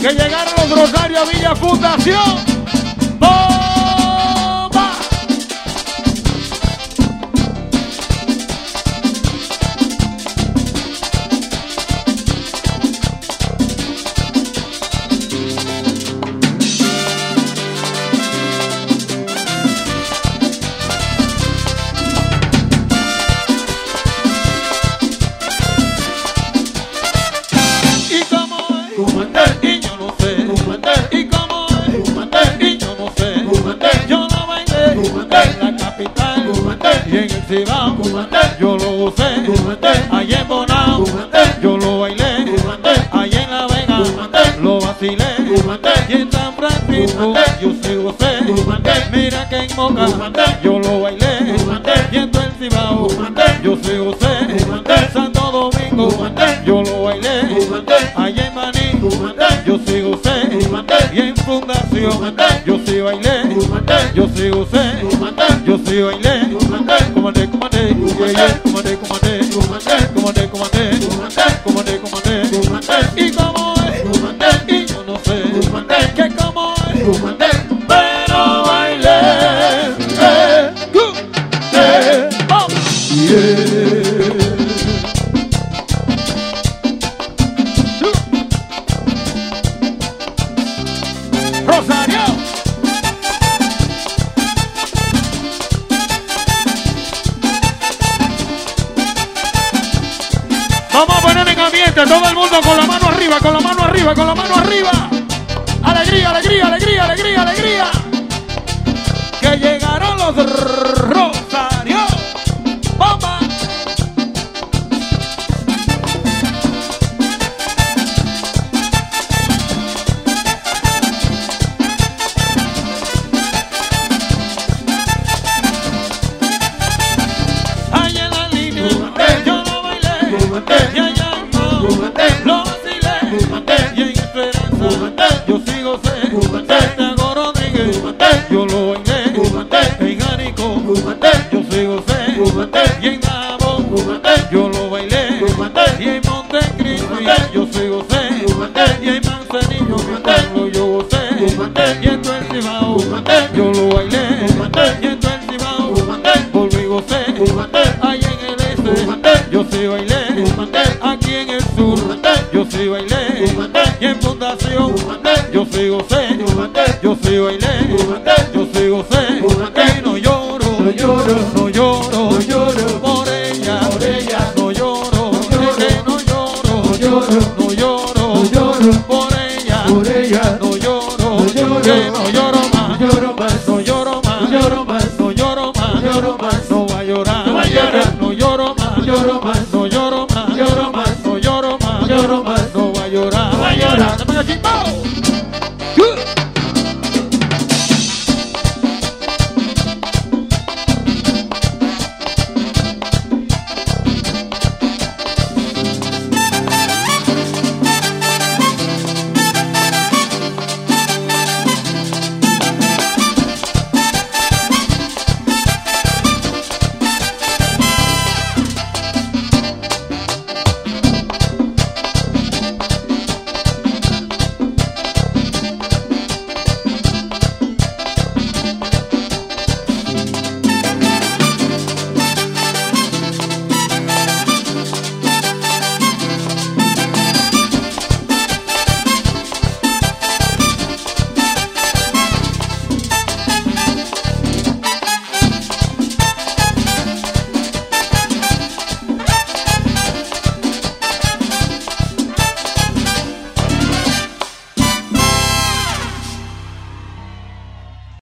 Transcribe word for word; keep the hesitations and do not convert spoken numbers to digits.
que llegaron los Rosario a Villa Fundación. Y en el Cibao, yo lo usé, allá en Bonao, yo lo bailé, allá en La Vega, lo vacilé, y en San Francisco, yo sí gocé, mira que en Moca, yo lo bailé, y en todo el Cibao, yo sí gocé, Santo Domingo, yo lo bailé, allá en Maní, yo sí gocé, y en Fundación, yo sí bailé, yo sí gocé, yo sí bailé. Comandé, comandé, yeah, yeah. Comandé, comandé, comandé, comandé, comandé, comandé, y como es, y yo no sé, que como es, pero bailé, eh, eh, oh, yeah. Rosario. Vamos a poner en ambiente, todo el mundo con la mano arriba, con la mano arriba, con la mano arriba. Alegría, alegría, alegría, alegría, alegría. Que llegaron los Rosario. ¡Bomba! Ahí en la línea, yo lo bailé. Y allá en lo vacilé, y en Esperanza, yo sigo sé, Santiago Rodríguez, yo lo bailé, en Jánico, yo sigo sé, y en Gabón, yo lo bailé, y en Montecristi, yo sigo sé, y en Manzanillo, mi pueblo, yo gocé, y en todo el Cibao, yo lo bailé, y en todo el Cibao, volví y gocé, allá en el este, yo sí bailé, aquí en el sur, yo sí bailé, y en Fundación, yo sí gocé, yo sí bailé, yo sí gocé, y no lloro, no lloro, no lloro, no lloro por ella, por ella, no lloro, que no lloro, no lloro, no lloro, no lloro por ella, por ella, no lloro, que no lloro más, no lloro más, no lloro más, no lloro más, no lloro más, no va a llorar, no va a llorar.